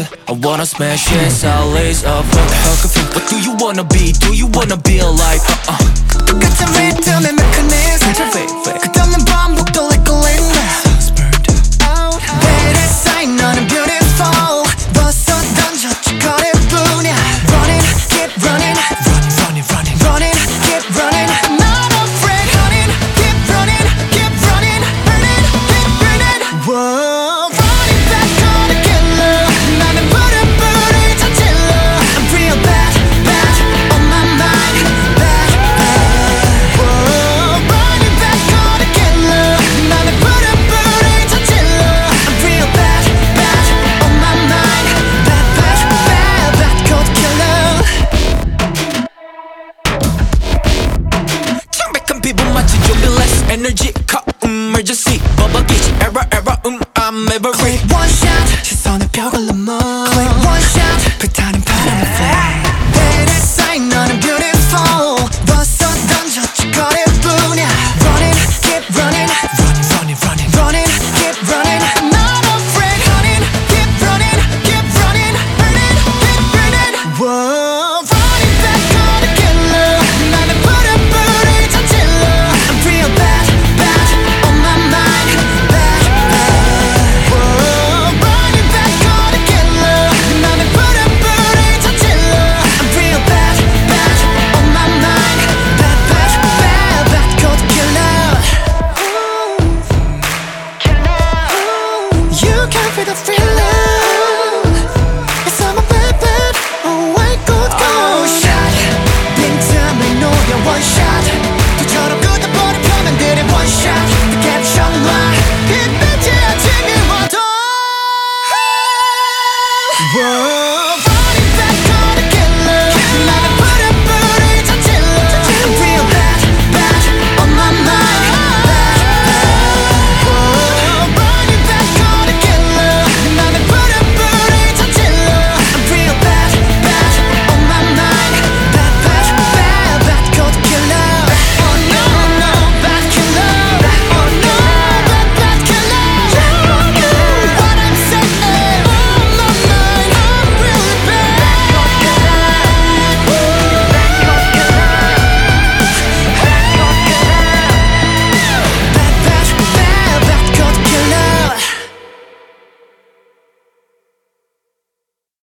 I wanna smash it, salaries up. What do you wanna be? Do you wanna be alive? 똑같은 리듬의 메커니즘 끝없는 반복 돌리고 있네. Wait a sign, 너는 beautiful. 벗어 던져 찌꺼릴 뿐이야. Running, keep running. Running, keep running. I'm not afraid. Running, keep running. Keep running. Burning, keep burning. Whoa, running back on a killer. 나는 부랴부랴 저질러. I'm real bad, bad on my mind. Bad, bad. Whoa, running back on a killer. 나는 부랴부랴 저질러. I'm real bad, bad on my mind. Bad, bad, bad, bad code killer. 창백한 피부 마치 좀비less energy cut emergency 버벅이지 error I'm every Click one shot 시선의 벽을 넘어 Click one shot 불타는 바람의 flame